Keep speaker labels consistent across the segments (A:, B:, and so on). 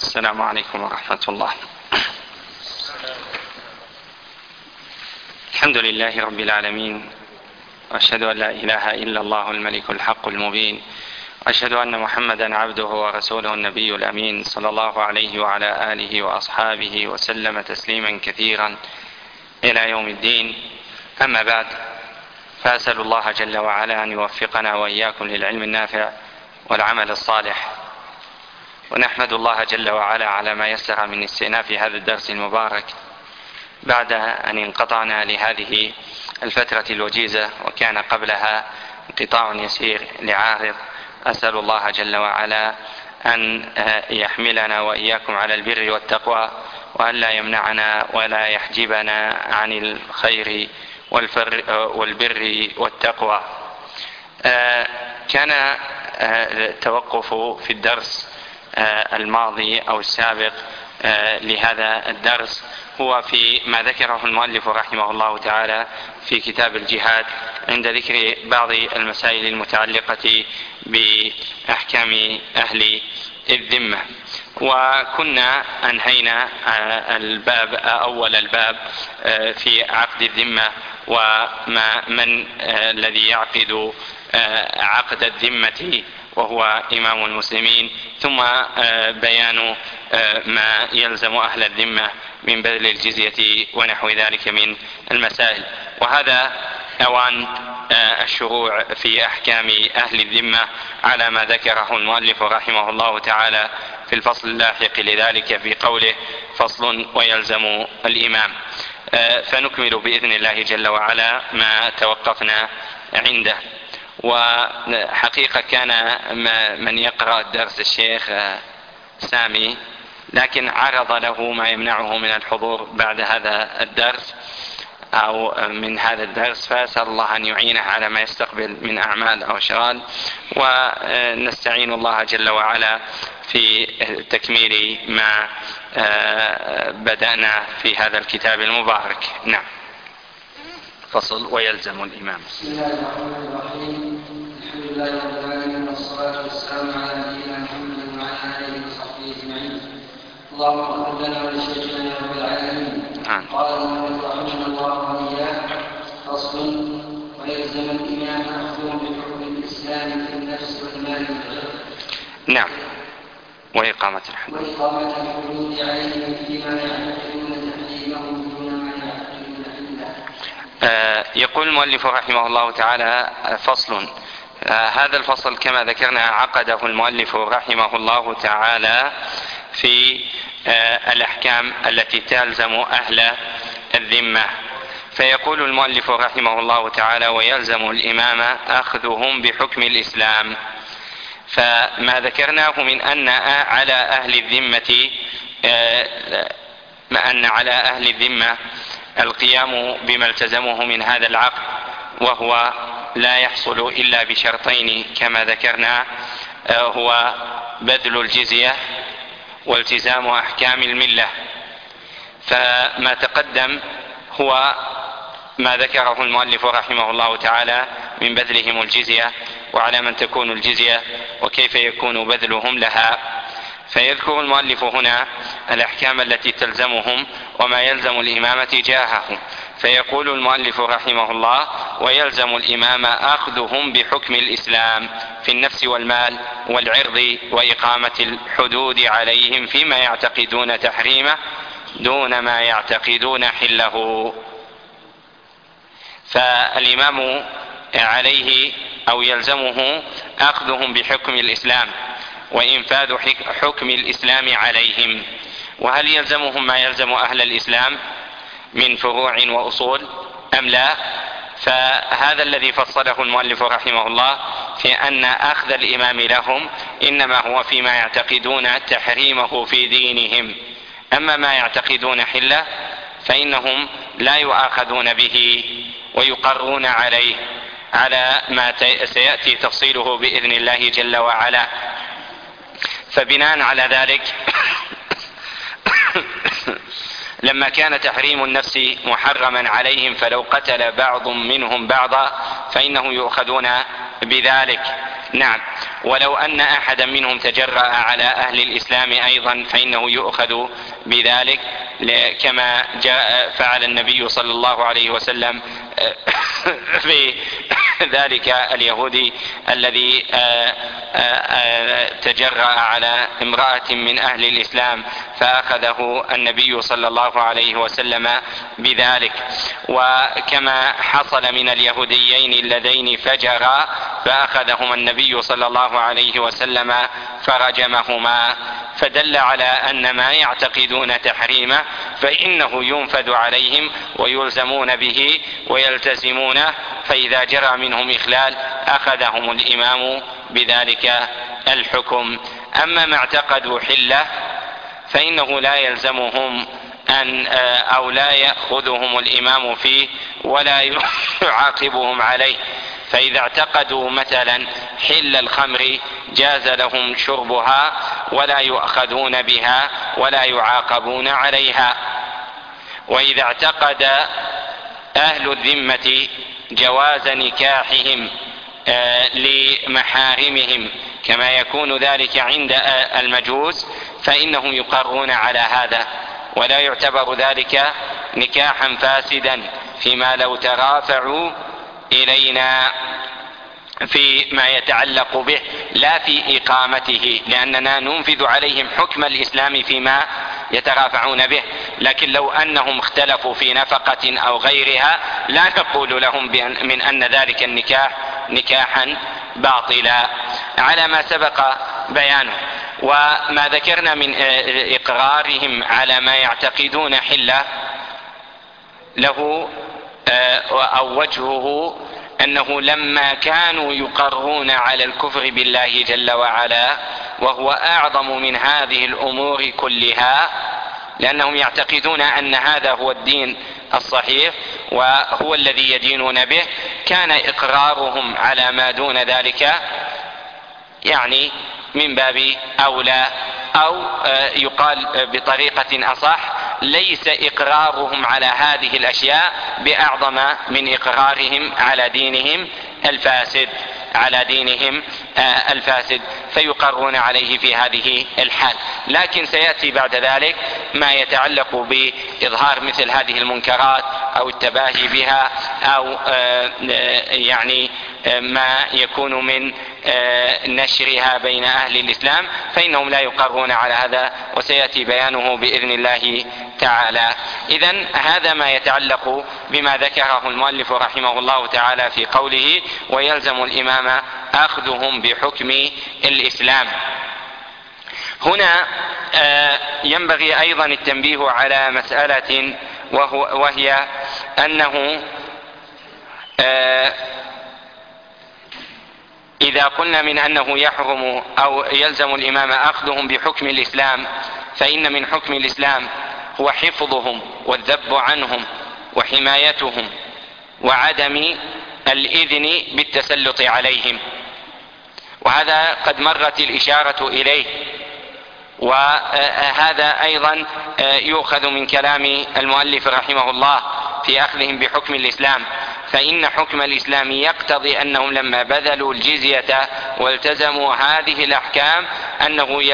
A: السلام عليكم ورحمة الله. الحمد لله رب العالمين، وأشهد أن لا إله إلا الله الملك الحق المبين، وأشهد أن محمدا عبده ورسوله النبي الأمين، صلى الله عليه وعلى آله وأصحابه وسلم تسليما كثيرا إلى يوم الدين. أما بعد، فأسأل الله جل وعلا أن يوفقنا وإياكم للعلم النافع والعمل الصالح، ونحمد الله جل وعلا على ما يسر من استئناف هذا الدرس المبارك بعد أن انقطعنا لهذه الفترة الوجيزة، وكان قبلها انقطاع يسير لعارض. أسأل الله جل وعلا أن يحملنا وإياكم على البر والتقوى، وأن لا يمنعنا ولا يحجبنا عن الخير والبر والتقوى. كان التوقف في الدرس الماضي أو السابق لهذا الدرس هو في ما ذكره المؤلف رحمه الله تعالى في كتاب الجهاد، عند ذكر بعض المسائل المتعلقة بأحكام أهل الذمة. وكنا أنهينا الباب أول الباب في عقد الذمة، ومن الذي يعقد عقد الذمة وهو إمام المسلمين، ثم بيان ما يلزم أهل الذمة من بذل الجزية ونحو ذلك من المسائل. وهذا أوان الشروع في أحكام أهل الذمة على ما ذكره المؤلف رحمه الله تعالى في الفصل اللاحق لذلك في قوله: فصل ويلزم الإمام. فنكمل بإذن الله جل وعلا ما توقفنا عنده. وحقيقة كان من يقرأ الدرس الشيخ سامي، لكن عرض له ما يمنعه من الحضور بعد هذا الدرس أو من هذا الدرس، فأسأل الله أن يعينه على ما يستقبل من أعمال أو أشغال، ونستعين الله جل وعلا في تكميل ما بدأنا في هذا الكتاب المبارك. نعم. فصل ويلزم الإمام.
B: بسم الله الرحمن الرحيم. الحمد لله رب العالمين، والصلاة والسلام على نبينا محمد وعلى آله وصحبه أجمعين. اللهم اغفر لنا ولشيخنا يا رب العالمين. قال المؤلف رحمه الله وإياه: فصل ويلزم الإمام أخذ بحكم الإسلام في النفس والمال والعرض.
A: نعم. وإقامة الحدود
B: عليهم فيما يعتقدون تحريمهم دون ما يعتقدون إلا.
A: يقول المؤلف رحمه الله تعالى: فصل. هذا الفصل كما ذكرنا عقده المؤلف رحمه الله تعالى في الأحكام التي تلزم أهل الذمة. فيقول المؤلف رحمه الله تعالى: ويلزم الإمام أخذهم بحكم الإسلام. فما ذكرناه من أن على أهل الذمة القيام بما التزمه من هذا العقد، وهو لا يحصل إلا بشرطين كما ذكرنا، هو بذل الجزية والتزام أحكام الملة. فما تقدم هو ما ذكره المؤلف رحمه الله تعالى من بذلهم الجزية، وعلى من تكون الجزية، وكيف يكون بذلهم لها. فيذكر المؤلف هنا الأحكام التي تلزمهم وما يلزم الإمام تجاههم. فيقول المؤلف رحمه الله: ويلزم الإمام أخذهم بحكم الإسلام في النفس والمال والعرض، وإقامة الحدود عليهم فيما يعتقدون تحريمه دون ما يعتقدون حله. فالإمام عليه أو يلزمه أخذهم بحكم الإسلام وإنفاذ حكم الإسلام عليهم. وهل يلزمهم ما يلزم أهل الإسلام من فروع وأصول أم لا؟ فهذا الذي فصله المؤلف رحمه الله في أن أخذ الإمام لهم إنما هو فيما يعتقدون تحريمه في دينهم، أما ما يعتقدون حله فإنهم لا يؤاخذون به ويقرون عليه على ما سيأتي تفصيله بإذن الله جل وعلا. فبناء على ذلك لما كان تحريم النفس محرما عليهم، فلو قتل بعض منهم بعضا فإنهم يؤخذون بذلك، نعم. ولو أن أحدا منهم تجرأ على أهل الإسلام أيضا فإنه يؤخذ بذلك، كما فعل النبي صلى الله عليه وسلم في ذلك اليهودي الذي تجرأ على امرأة من أهل الإسلام فأخذه النبي صلى الله عليه وسلم بذلك. وكما حصل من اليهوديين اللذين فجرا فأخذهما النبي صلى الله عليه وسلم فرجمهما، فدل على أن ما يعتقدون تحريمه فإنه ينفذ عليهم ويلزمون به ويلتزمونه، فإذا جرى منهم إخلال أخذهم الإمام بذلك الحكم. أما ما اعتقدوا حلة فإنه لا يلزمهم أو لا يأخذهم الإمام فيه ولا يعاقبهم عليه. فإذا اعتقدوا مثلا حل الخمر جاز لهم شربها ولا يؤخذون بها ولا يعاقبون عليها. وإذا اعتقد أهل الذمة جواز نكاحهم لمحارمهم كما يكون ذلك عند المجوس فإنهم يقرون على هذا، ولا يعتبر ذلك نكاحا فاسدا فيما لو ترافعوا إلينا فيما يتعلق به لا في إقامته، لأننا ننفذ عليهم حكم الإسلام فيما يترافعون به. لكن لو أنهم اختلفوا في نفقة أو غيرها لا نقول لهم من أن ذلك النكاح نكاحا باطلا على ما سبق بيانه. وما ذكرنا من إقرارهم على ما يعتقدون حلة له أو وجهه أنه لما كانوا يقرون على الكفر بالله جل وعلا وهو أعظم من هذه الأمور كلها، لأنهم يعتقدون أن هذا هو الدين الصحيح وهو الذي يدينون به، كان إقرارهم على ما دون ذلك يعني من باب أولى، أو يقال بطريقة أصح ليس إقرارهم على هذه الأشياء بأعظم من إقرارهم على دينهم الفاسد فيقرون عليه في هذه الحال. لكن سيأتي بعد ذلك ما يتعلق بإظهار مثل هذه المنكرات أو التباهي بها أو يعني ما يكون من نشرها بين أهل الإسلام، فإنهم لا يقرون على هذا وسيأتي بيانه بإذن الله تعالى. إذن هذا ما يتعلق بما ذكره المؤلف رحمه الله تعالى في قوله ويلزم الإمام أخذهم بحكم الإسلام. هنا ينبغي أيضا التنبيه على مسألة وهي أنه إذا قلنا من أنه يحرم أو يلزم الإمام أخذهم بحكم الإسلام فإن من حكم الإسلام هو حفظهم والذب عنهم وحمايتهم وعدم الإذن بالتسلط عليهم، وهذا قد مرت الإشارة إليه. وهذا أيضا يؤخذ من كلام المؤلف رحمه الله في أخذهم بحكم الإسلام، فإن حكم الإسلام يقتضي أنهم لما بذلوا الجزية والتزموا هذه الأحكام أنه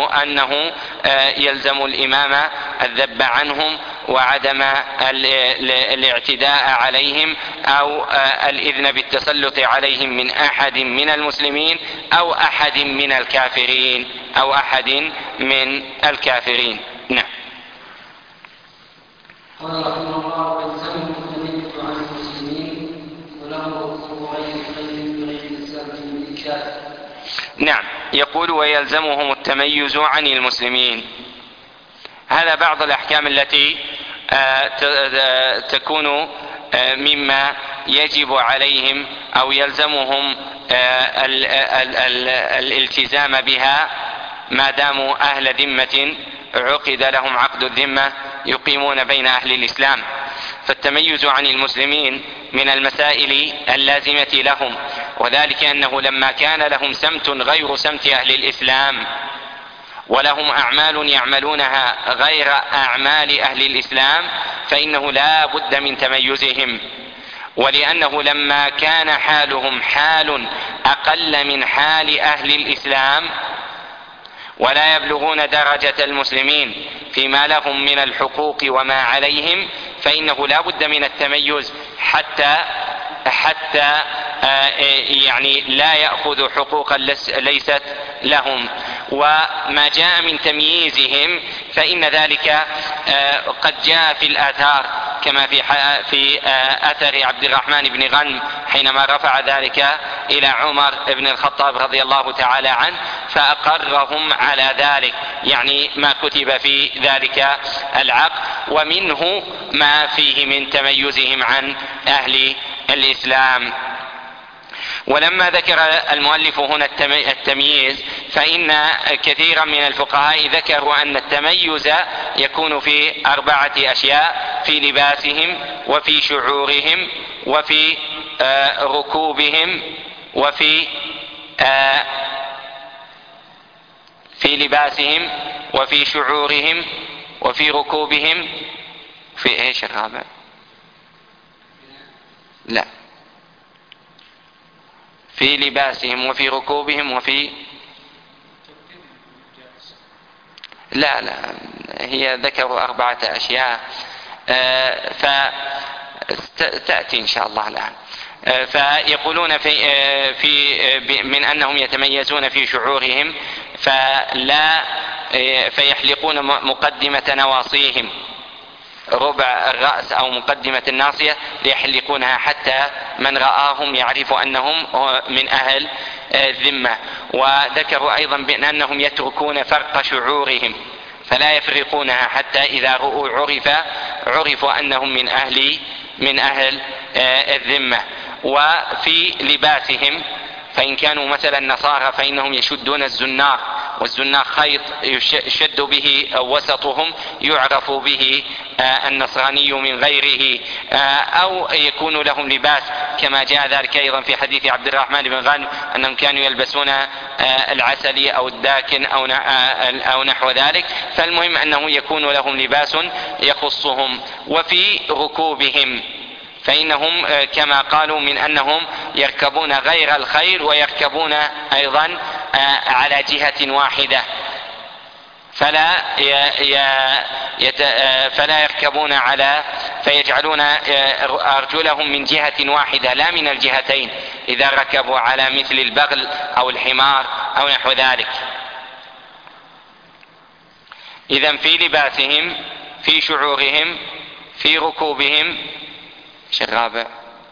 A: يلزم الإمام الذب عنهم وعدم الاعتداء عليهم أو الإذن بالتسلط عليهم من أحد من المسلمين أو أحد من الكافرين. نعم.
B: قال رحمه الله يلزمهم التمييز عن المسلمين وله غير الإسلام بالإكراه.
A: نعم، يقول ويلزمهم التميز عن المسلمين. هذا بعض الأحكام التي تكون مما يجب عليهم أو يلزمهم الالتزام بها ما داموا أهل ذمة عقد لهم عقد الذمة يقيمون بين أهل الإسلام. فالتميز عن المسلمين من المسائل اللازمة لهم، وذلك أنه لما كان لهم سمت غير سمت أهل الإسلام ولهم أعمال يعملونها غير أعمال أهل الإسلام فإنه لا بد من تميزهم. ولأنه لما كان حالهم حال أقل من حال أهل الإسلام ولا يبلغون درجة المسلمين فيما لهم من الحقوق وما عليهم، فإنه لا بد من التميز حتى يعني لا يأخذوا حقوقا ليست لهم. وما جاء من تمييزهم فإن ذلك قد جاء في الآثار، كما في أثر عبد الرحمن بن غنم حينما رفع ذلك إلى عمر بن الخطاب رضي الله تعالى عنه فأقرهم على ذلك، يعني ما كتب في ذلك العقد، ومنه ما فيه من تميزهم عن أهل الإسلام. ولما ذكر المؤلف هنا التمييز فإن كثيرا من الفقهاء ذكروا أن التميز يكون في 4 أشياء: في لباسهم وفي شعورهم وفي ركوبهم وفي لباسهم وفي شعورهم وفي ركوبهم في ايش الرابع؟ لا، في لباسهم وفي ركوبهم وفي لا هي ذكروا 4 أشياء فتأتي إن شاء الله الآن. فيقولون من أنهم يتميزون في شعورهم فيحلقون مقدمة نواصيهم، ربع الرأس أو مقدمة الناصية، ليحلقونها حتى من رآهم يعرف أنهم من أهل الذمة. وذكروا أيضا بأنهم يتركون فرق شعورهم فلا يفرقونها حتى إذا رؤوا عرفوا أنهم من أهل الذمة. وفي لباسهم فإن كانوا مثلا نصارى فإنهم يشدون الزنار، والزنار خيط يشد به وسطهم يعرف به النصراني من غيره، أو يكون لهم لباس كما جاء ذلك أيضا في حديث عبد الرحمن بن غنم أنهم كانوا يلبسون العسلي أو الداكن أو نحو ذلك. فالمهم أنه يكون لهم لباس يخصهم. وفي ركوبهم فإنهم كما قالوا من أنهم يركبون غير الخير ويركبون أيضا على جهة واحدة، فلا يركبون فيجعلون أرجلهم من جهة واحدة لا من الجهتين إذا ركبوا على مثل البغل أو الحمار أو نحو ذلك. إذن في لباسهم، في شعورهم، في ركوبهم. الرابع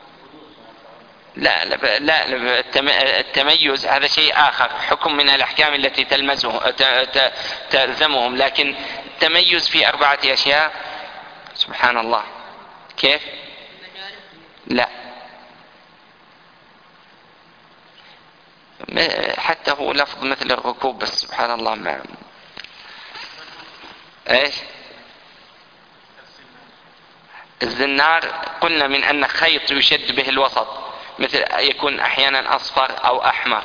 A: لا التميز هذا شيء آخر، حكم من الأحكام التي تلزمهم، لكن التميز في 4 أشياء. سبحان الله، كيف؟ لا، حتى هو لفظ مثل الركوب بس سبحان الله ما ايش؟ الزنار قلنا من أن خيط يشد به الوسط، مثل يكون أحيانا أصفر أو أحمر.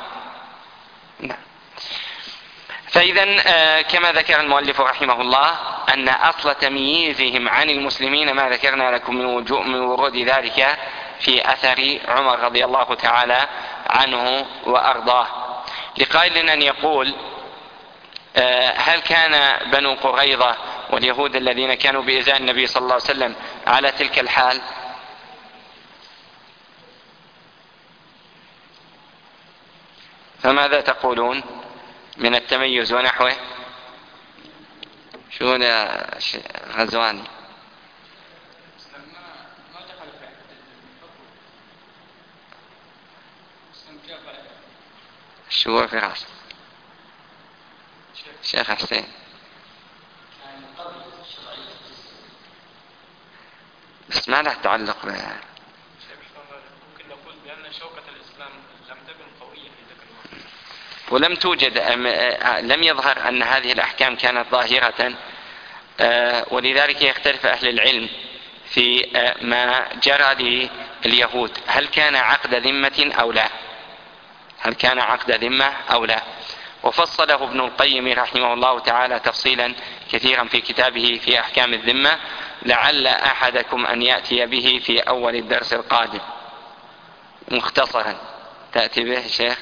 A: فإذا كما ذكر المؤلف رحمه الله أن أصل تمييزهم عن المسلمين ما ذكرنا لكم من ورود ذلك في أثر عمر رضي الله تعالى عنه وأرضاه. لقائل أن يقول: هل كان بنو قريظة واليهود الذين كانوا بإزاء النبي صلى الله عليه وسلم على تلك الحال؟ فماذا تقولون من التميز ونحوه؟ شو يا غزواني؟ شو في راسك شيخ حسين؟ بس ما له تعلق بها.
C: ممكن نقول بأن شوكة الإسلام لم تكن قوية في ذلك الوقت،
A: ولم توجد، لم يظهر أن هذه الأحكام كانت ظاهرة، ولذلك يختلف أهل العلم في ما جرى لليهود، هل كان عقد ذمة أو لا، هل كان عقد ذمة أو لا. وفصله ابن القيم رحمه الله تعالى تفصيلا كثيرا في كتابه في أحكام الذمة، لعل أحدكم أن يأتي به في أول الدرس القادم. مختصرا تأتي به شيخ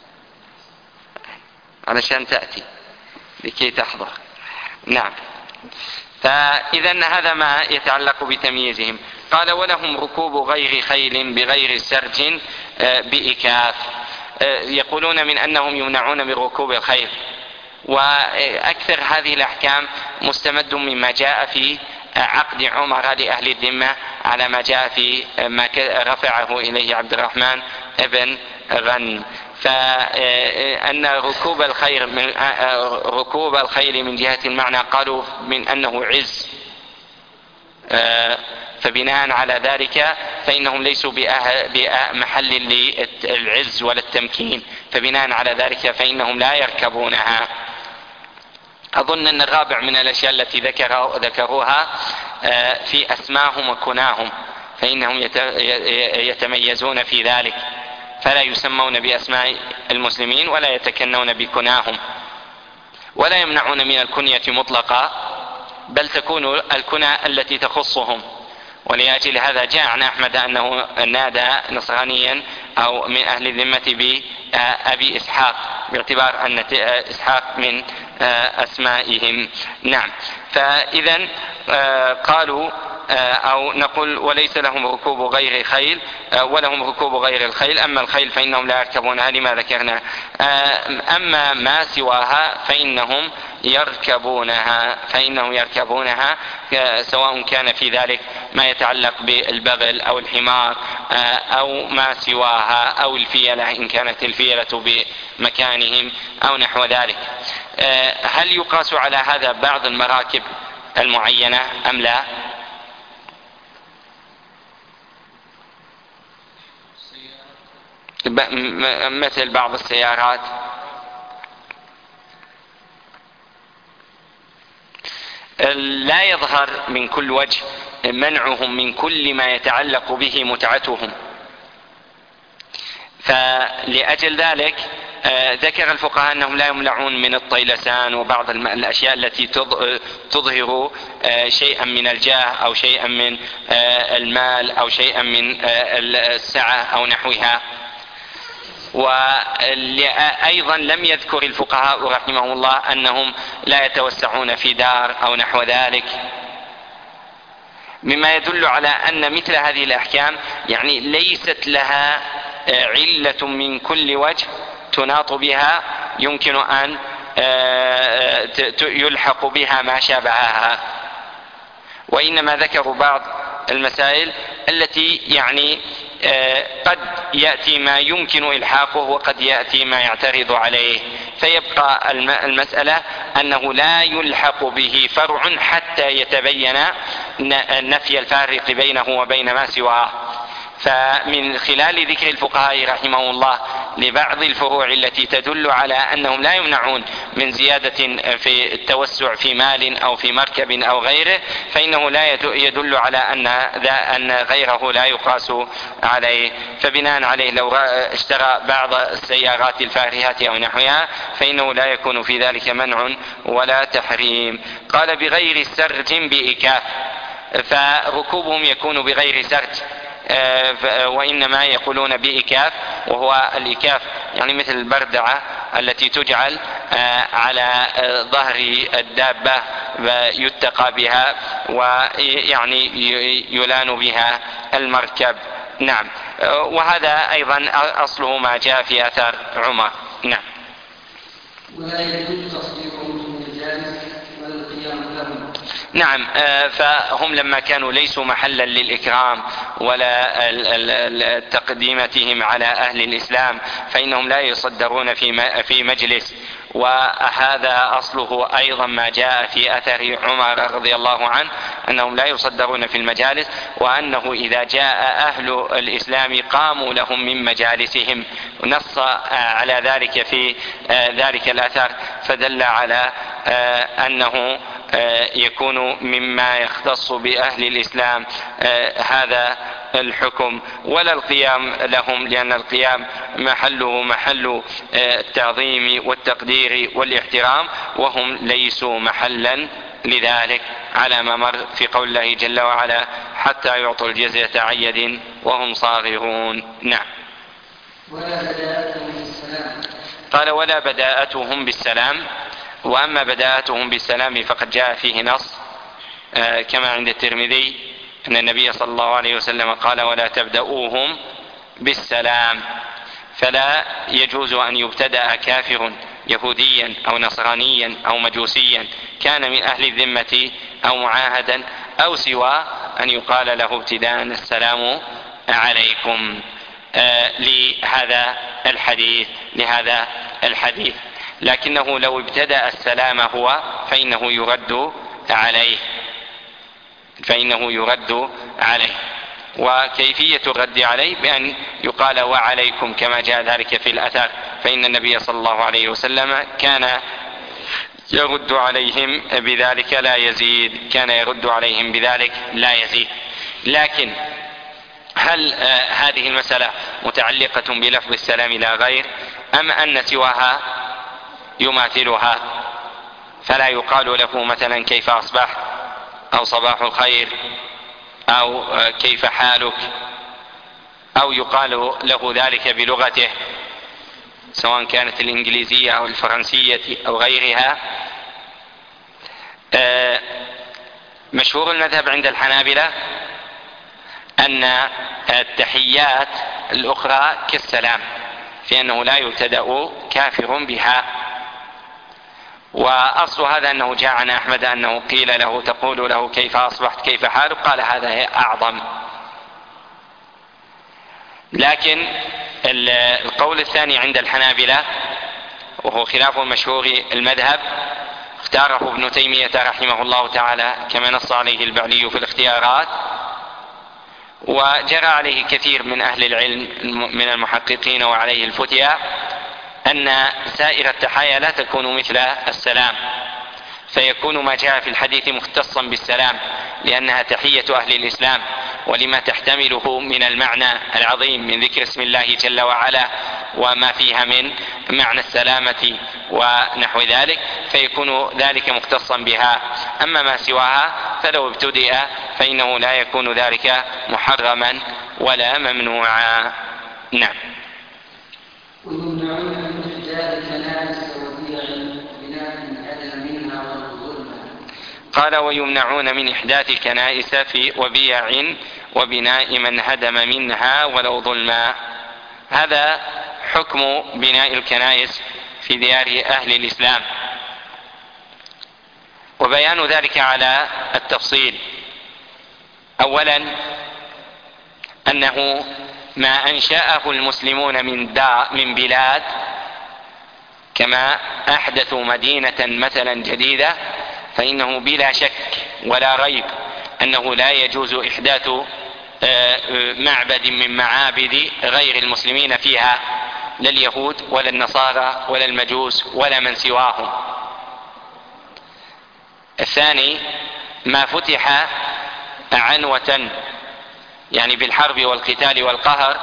A: علشان تأتي لكي تحضر. نعم. فإذا هذا ما يتعلق بتمييزهم. قال ولهم ركوب غير خيل بغير سرج بإكاف. يقولون من أنهم يمنعون من ركوب الخيل، وأكثر هذه الأحكام مستمد مما جاء في عقد عمر لأهل الذمة على ما جاء في ما رفعه إليه عبد الرحمن بن غن. فأن ركوب الخيل من جهة المعنى قالوا من أنه عز، فبناء على ذلك فإنهم ليسوا بمحل للعز ولا التمكين، فبناء على ذلك فإنهم لا يركبونها. أظن أن الرابع من الأشياء التي ذكروها في أسماهم وكناهم، فإنهم يتميزون في ذلك، فلا يسمون بأسماء المسلمين ولا يتكنون بكناهم، ولا يمنعون من الكنية مطلقا، بل تكون الكنى التي تخصهم. ولأجل هذا جاء عن أحمد أنه نادى نصرانيا أو من أهل الذمة بأبي إسحاق، باعتبار أن إسحاق من أسمائهم. نعم. فإذا قالوا أو نقول وليس لهم ركوب غير خيل ولهم ركوب غير الخيل، أما الخيل فإنهم لا يركبونها لما ذكرنا، أما ما سواها فإنهم يركبونها سواء كان في ذلك ما يتعلق بالبغل أو الحمار أو ما سواها أو الفيلة إن كانت الفيلة بمكانهم أو نحو ذلك. هل يقاس على هذا بعض المراكب المعينة أم لا؟ مثل بعض السيارات. لا يظهر من كل وجه منعهم من كل ما يتعلق به متعتهم، فلأجل ذلك ذكر الفقهاء أنهم لا يمنعون من الطيلسان وبعض الأشياء التي تظهر شيئا من الجاه أو شيئا من المال أو شيئا من السعة أو نحوها. وأيضا لم يذكر الفقهاء رحمهم الله أنهم لا يتوسعون في دار أو نحو ذلك، مما يدل على أن مثل هذه الأحكام يعني ليست لها علة من كل وجه تناط بها يمكن أن يلحق بها ما شابهها، وإنما ذكروا بعض المسائل التي يعني قد يأتي ما يمكن إلحاقه وقد يأتي ما يعترض عليه، فيبقى المسألة أنه لا يلحق به فرع حتى يتبين نفي الفارق بينه وبين ما سواه. فمن خلال ذكر الفقهاء رحمه الله لبعض الفروع التي تدل على أنهم لا يمنعون من زيادة في التوسع في مال أو في مركب أو غيره، فإنه لا يدل على أن غيره لا يقاس عليه. فبناء عليه لو اشترى بعض السيارات الفارهة أو نحوها فإنه لا يكون في ذلك منع ولا تحريم. قال بغير سرج بإكاف، فركوبهم يكون بغير سرج، وإنما يقولون بإكاف، وهو الإكاف يعني مثل البردعة التي تجعل على ظهر الدابة يتقى بها ويعني يلان بها المركب. نعم. وهذا أيضا أصله ما جاء في أثر عمر. نعم.
B: ولا يجوز تصديقهم في الجالس ولا القيام لهم.
A: نعم. فهم لما كانوا ليسوا محلا للإكرام ولا تقديمتهم على أهل الإسلام فإنهم لا يصدرون في مجلس، وهذا أصله أيضا ما جاء في أثر عمر رضي الله عنه أنهم لا يصدرون في المجالس، وأنه إذا جاء أهل الإسلام قاموا لهم من مجالسهم، ونص على ذلك في ذلك الأثر، فدل على أنه يكون مما يختص بأهل الإسلام هذا الحكم، ولا القيام لهم، لأن القيام محله محل التعظيم والتقدير والاحترام، وهم ليسوا محلا لذلك، على ما مر في قول الله جل وعلا حتى يعطوا الجزية عن يد وهم صاغرون. نعم.
B: ولا بداءتهم بالسلام.
A: قال ولا بداءتهم بالسلام. وأما بداءتهم بالسلام فقد جاء فيه نص كما عند الترمذي أن النبي صلى الله عليه وسلم قال ولا تبدأوهم بالسلام. فلا يجوز أن يبتدأ كافر يهوديا أو نصرانيا أو مجوسيا كان من أهل الذمة أو معاهدا أو سوى أن يقال له ابتداء السلام عليكم لهذا الحديث. لكنه لو ابتدأ السلام هو فإنه يرد عليه. وكيفية الرد عليه بأن يقال وعليكم كما جاء ذلك في الأثر، فإن النبي صلى الله عليه وسلم كان يرد عليهم بذلك لا يزيد. لكن هل هذه المسألة متعلقة بلفظ السلام لا غير، أم أن سواها يماثلها؟ فلا يقال له مثلا كيف أصبحت أو صباح الخير أو كيف حالك، أو يقال له ذلك بلغته سواء كانت الإنجليزية أو الفرنسية أو غيرها. مشهور المذهب عند الحنابلة أن التحيات الأخرى كالسلام في أنه لا يبتدأ كافر بها. وأصل هذا أنه جاء عن أحمد أنه قيل له تقول له كيف أصبحت كيف حالك، قال هذا أعظم. لكن القول الثاني عند الحنابلة وهو خلاف مشهور المذهب اختاره ابن تيمية رحمه الله تعالى كما نص عليه البعلي في الاختيارات، وجرى عليه كثير من أهل العلم من المحققين وعليه الفتيا، أن سائر التحايا لا تكون مثل السلام، فيكون ما جاء في الحديث مختصا بالسلام لأنها تحية أهل الإسلام ولما تحتمله من المعنى العظيم من ذكر اسم الله جل وعلا وما فيها من معنى السلامة ونحو ذلك، فيكون ذلك مختصا بها. أما ما سواها فلو ابتدأ فإنه لا يكون ذلك محرما ولا ممنوعا. نعم.
B: ويمنعون من إحداث الكنائس وبيع بناء هدم منها والظلم.
A: قال ويمنعون من إحداث الكنائس وبيع وبناء من هدم منها ولو ظلما. هذا حكم بناء الكنائس في ديار أهل الإسلام، وبيان ذلك على التفصيل. أولا أنه ما أنشأه المسلمون من بلاد، كما أحدثوا مدينة مثلا جديدة، فإنه بلا شك ولا ريب أنه لا يجوز إحداث معبد من معابد غير المسلمين فيها، لا اليهود ولا النصارى ولا المجوس ولا من سواهم. الثاني ما فتح عنوة يعني بالحرب والقتال والقهر،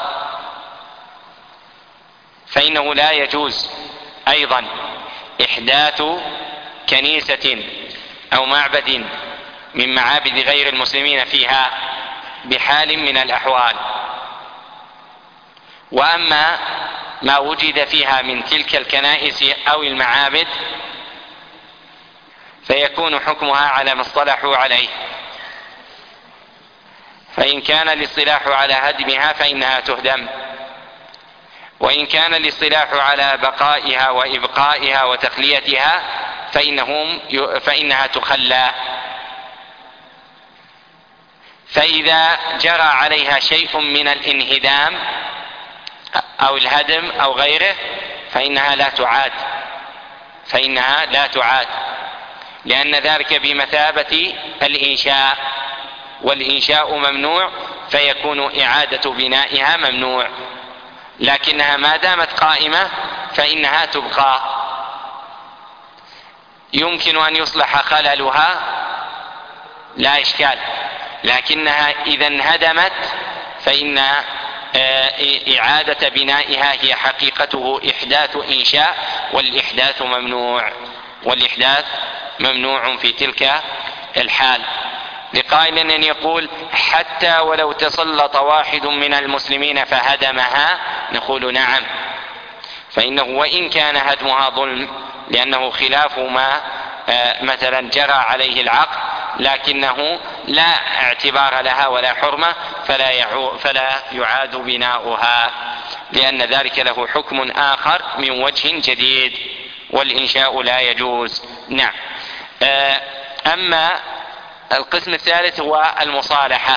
A: فإنه لا يجوز أيضا إحداث كنيسة أو معبد من معابد غير المسلمين فيها بحال من الأحوال. وأما ما وجد فيها من تلك الكنائس أو المعابد فيكون حكمها على ما اصطلحوا عليه، فإن كان الاصطلاح على هدمها فإنها تهدم، وإن كان الاصطلاح على بقائها وإبقائها وتخليتها فإنها تخلى. فإذا جرى عليها شيء من الانهدام أو الهدم أو غيره فإنها لا تعاد، لأن ذلك بمثابة الإنشاء، والإنشاء ممنوع فيكون إعادة بنائها ممنوع، لكنها ما دامت قائمة فإنها تبقى. يمكن أن يصلح خللها لا إشكال، لكنها إذا انهدمت فإن إعادة بنائها هي حقيقته إحداث إنشاء، والإحداث ممنوع في تلك الحال. لقائل أن يقول حتى ولو تسلط واحد من المسلمين فهدمها نقول نعم، فإنه وإن كان هدمها ظلم لأنه خلاف ما مثلا جرى عليه العقد، لكنه لا اعتبار لها ولا حرمة، فلا يعاد بناؤها، لأن ذلك له حكم آخر من وجه جديد، والإنشاء لا يجوز. نعم. أما القسم الثالث هو المصالحة،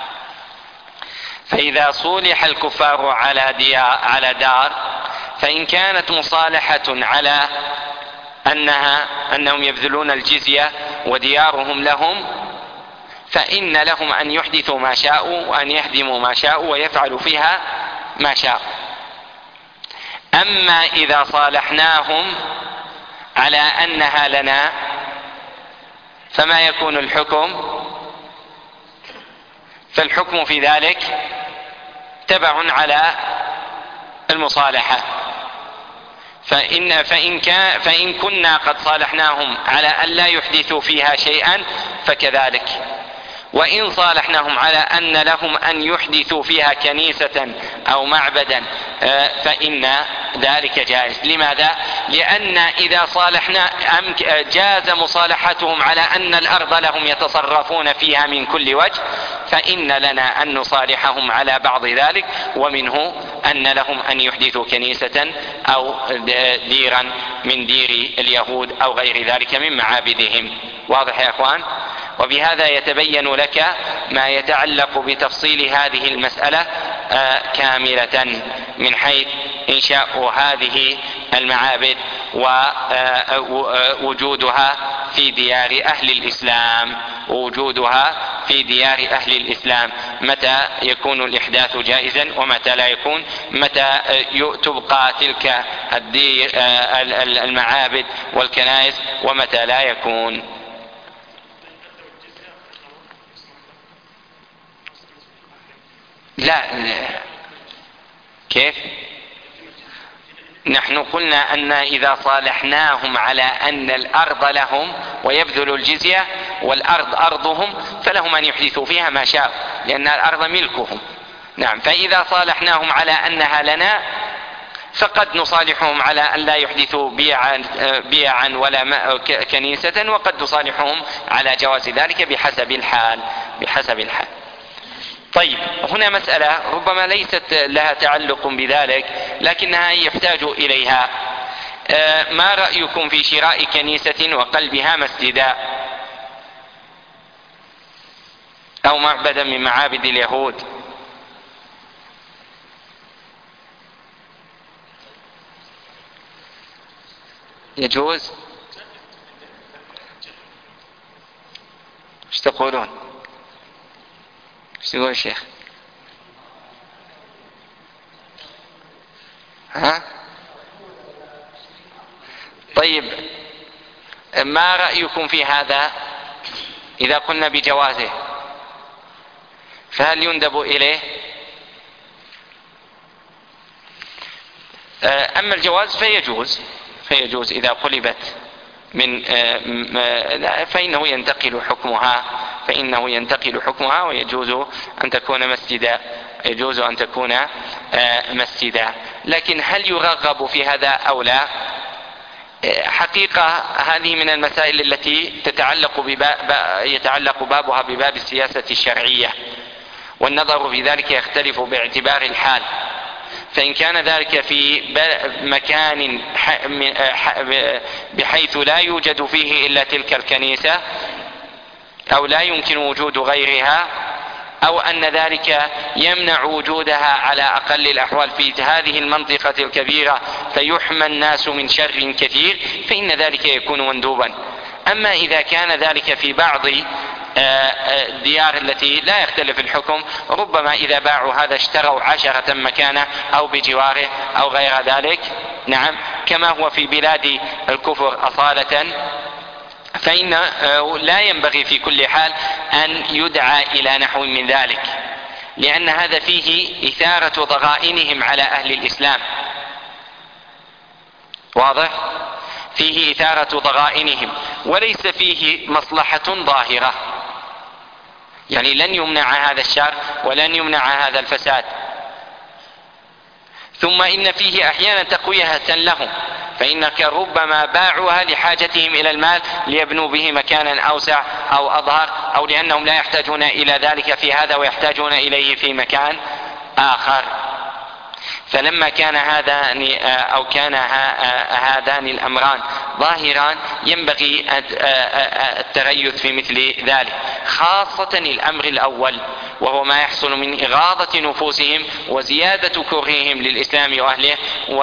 A: فإذا صولح الكفار على دار، فإن كانت مصالحة على أنهم يبذلون الجزية وديارهم لهم، فإن لهم أن يحدثوا ما شاءوا وأن يهدموا ما شاءوا ويفعلوا فيها ما شاءوا. أما إذا صالحناهم على أنها لنا، فما يكون الحكم؟ فالحكم في ذلك تبع على المصالحة، فإن كنا قد صالحناهم على أن لا يحدثوا فيها شيئا فكذلك، وإن صالحناهم على أن لهم أن يحدثوا فيها كنيسة أو معبدا فإن ذلك جائز. لماذا؟ لأن إذا صالحنا جاز مصالحتهم على أن الأرض لهم يتصرفون فيها من كل وجه، فإن لنا أن نصالحهم على بعض ذلك، ومنه أن لهم أن يحدثوا كنيسة أو ديرا من دير اليهود أو غير ذلك من معابدهم. واضح يا أخوان؟ وبهذا يتبين لك ما يتعلق بتفصيل هذه المسألة كاملة، من حيث إنشاء هذه المعابد ووجودها في ديار أهل الإسلام، متى يكون الإحداث جائزا ومتى لا يكون، متى تبقى تلك المعابد والكنائس ومتى لا يكون. لا، كيف؟ نحن قلنا أن إذا صالحناهم على أن الأرض لهم ويبذلوا الجزية والأرض أرضهم، فلهم أن يحدثوا فيها ما شاء، لأن الأرض ملكهم. نعم. فإذا صالحناهم على أنها لنا، فقد نصالحهم على أن لا يحدثوا بيعا ولا كنيسة، وقد نصالحهم على جواز ذلك بحسب الحال. طيب، هنا مسألة ربما ليست لها تعلق بذلك، لكنها يحتاج إليها. ما رأيكم في شراء كنيسة وقلبها مسجدا أو معبدا من معابد اليهود؟ يجوز؟ ايش تقولون؟ ايش يقول الشيخ؟ طيب، ما رأيكم في هذا؟ إذا قلنا بجوازه فهل يندب إليه؟ أما الجواز فيجوز إذا قلبت فإنه ينتقل حكمها، ويجوز أن تكون مسجدا. لكن هل يرغب في هذا أو لا؟ حقيقة هذه من المسائل التي يتعلق بابها بباب السياسة الشرعية، والنظر في ذلك يختلف باعتبار الحال. فإن كان ذلك في مكان بحيث لا يوجد فيه إلا تلك الكنيسة، أو لا يمكن وجود غيرها، أو أن ذلك يمنع وجودها على أقل الأحوال في هذه المنطقة الكبيرة فيحمى الناس من شر كثير، فإن ذلك يكون مندوبا. أما إذا كان ذلك في بعض الديار التي لا يختلف الحكم، ربما إذا باعوا هذا اشتروا 10 مكانه أو بجواره أو غير ذلك، نعم، كما هو في بلاد الكفر أصالة، فإن لا ينبغي في كل حال أن يدعى إلى نحو من ذلك، لأن هذا فيه إثارة ضغائنهم على أهل الإسلام. واضح؟ فيه إثارة ضغائنهم، وليس فيه مصلحة ظاهرة، يعني لن يمنع هذا الشر ولن يمنع هذا الفساد. ثم إن فيه أحيانا تقوية لهم، فإنك ربما باعوها لحاجتهم إلى المال ليبنوا به مكانا أوسع أو أظهر، أو لأنهم لا يحتاجون إلى ذلك في هذا ويحتاجون إليه في مكان آخر. فلما كان هذان الأمران ظاهران ينبغي التريث في مثل ذلك، خاصة الأمر الأول وهو ما يحصل من إغاظة نفوسهم وزيادة كرههم للإسلام وأهله،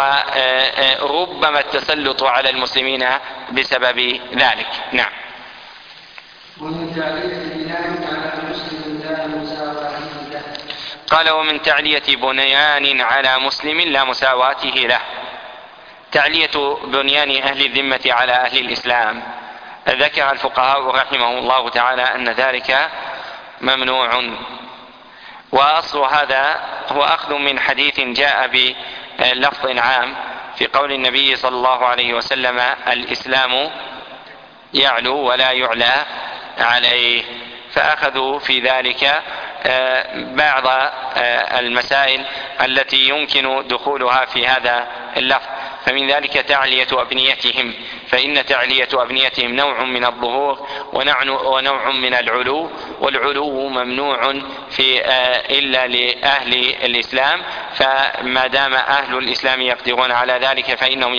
A: وربما التسلط على المسلمين بسبب ذلك. نعم.
B: ومن تعلية بناء على مسلم لا مساواته له.
A: قال: ومن تعلية بنيان على مسلم لا مساواته له. تعلية بنيان أهل الذمة على أهل الإسلام، ذكر الفقهاء رحمهم الله تعالى أن ذلك ممنوع، وأصل هذا هو أخذ من حديث جاء بلفظ عام في قول النبي صلى الله عليه وسلم: الإسلام يعلو ولا يعلى عليه. فأخذوا في ذلك بعض المسائل التي يمكن دخولها في هذا اللفظ، فمن ذلك تعلية أبنيتهم، فإن تعلية أبنيتهم نوع من الظهور ونوع من العلو، والعلو ممنوع إلا لأهل الإسلام، فما دام أهل الإسلام يقدرون على ذلك فإنهم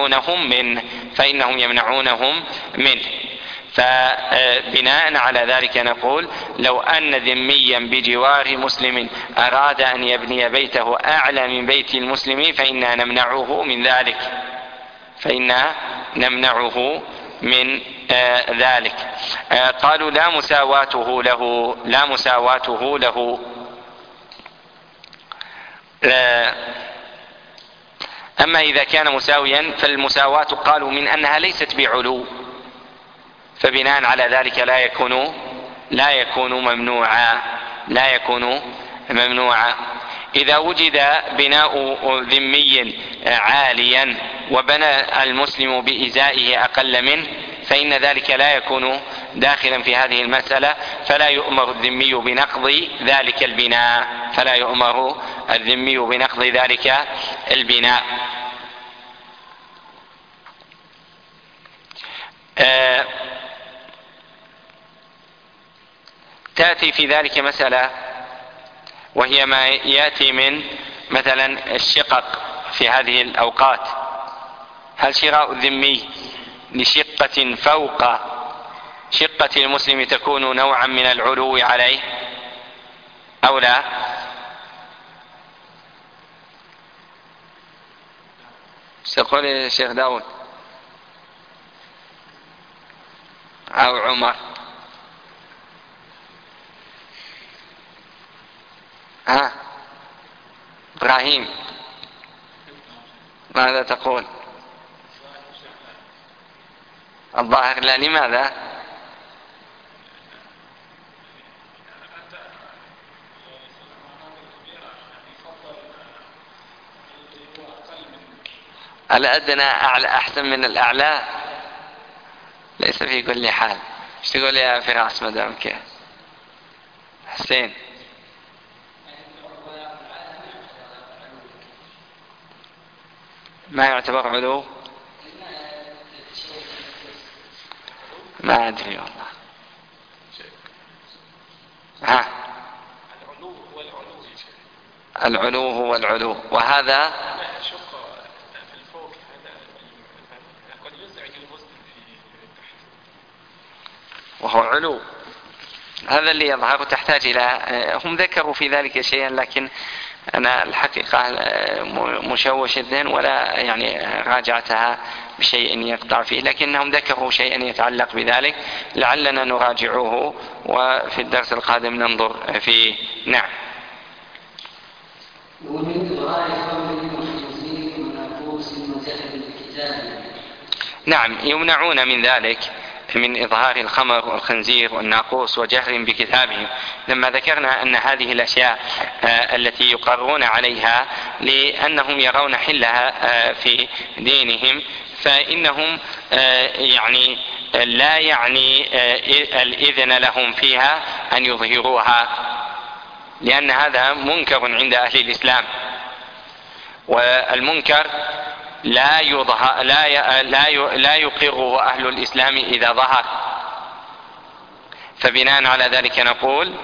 A: يمنعونهم منه. فبناء على ذلك نقول: لو أن ذميا بجوار مسلم أراد أن يبني بيته أعلى من بيت المسلم فإننا نمنعه من ذلك. قالوا: لا مساواته له. أما إذا كان مساويا فالمساواة قالوا من أنها ليست بعلو، فبناء على ذلك لا يكون ممنوعا. إذا وجد بناء ذمي عاليا وبنى المسلم بإزائه أقل منه فإن ذلك لا يكون داخلا في هذه المسألة، فلا يؤمر الذمي بنقض ذلك البناء. تأتي في ذلك مسألة وهي ما يأتي من مثلا الشقق في هذه الأوقات. هل شراء الذمي لشقة فوق شقة المسلم تكون نوعا من العلو عليه أو لا؟ سيقول الشيخ داود أو عمر. إبراهيم ماذا تقول؟ الظاهر لا. لماذا؟ الأدنى أحسن من الأعلى، ليس في كل حال. ايش تقول يا فراس مدام كيف؟ حسين ما يعتبر علو؟ ما أدري والله. العلو هو العلو، وهذا وهو علو. هذا اللي يظهر تحتاج إلى هم ذكروا في ذلك شيئا، لكن أنا الحقيقة مشوش الذهن ولا راجعتها بشيء يقطع فيه، لكنهم ذكروا شيئا يتعلق بذلك لعلنا نراجعوه وفي الدرس القادم ننظر فيه. نعم. نعم، يمنعون من ذلك، من إظهار الخمر والخنزير والناقوس وجهر بكتابهم، لما ذكرنا أن هذه الأشياء التي يقرون عليها لأنهم يرون حلها في دينهم، فإنهم لا الإذن لهم فيها أن يظهروها، لأن هذا منكر عند أهل الإسلام. والمنكر لا يقره أهل الإسلام إذا ظهر، فبناء على ذلك نقول